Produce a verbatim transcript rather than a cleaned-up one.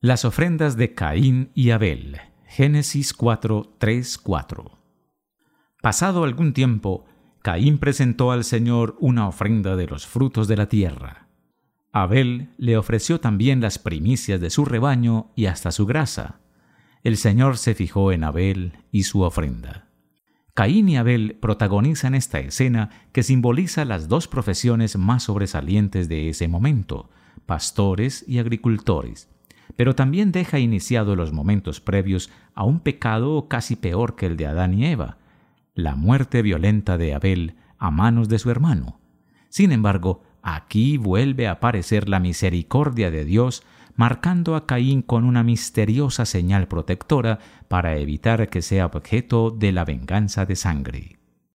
Las ofrendas de Caín y Abel. Génesis cuatro, tres, cuatro. Pasado algún tiempo, Caín presentó al Señor una ofrenda de los frutos de la tierra. Abel le ofreció también las primicias de su rebaño y hasta su grasa. El Señor se fijó en Abel y su ofrenda. Caín y Abel protagonizan esta escena que simboliza las dos profesiones más sobresalientes de ese momento, pastores y agricultores, pero también deja iniciado los momentos previos a un pecado casi peor que el de Adán y Eva, la muerte violenta de Abel a manos de su hermano. Sin embargo, aquí vuelve a aparecer la misericordia de Dios, marcando a Caín con una misteriosa señal protectora para evitar que sea objeto de la venganza de sangre.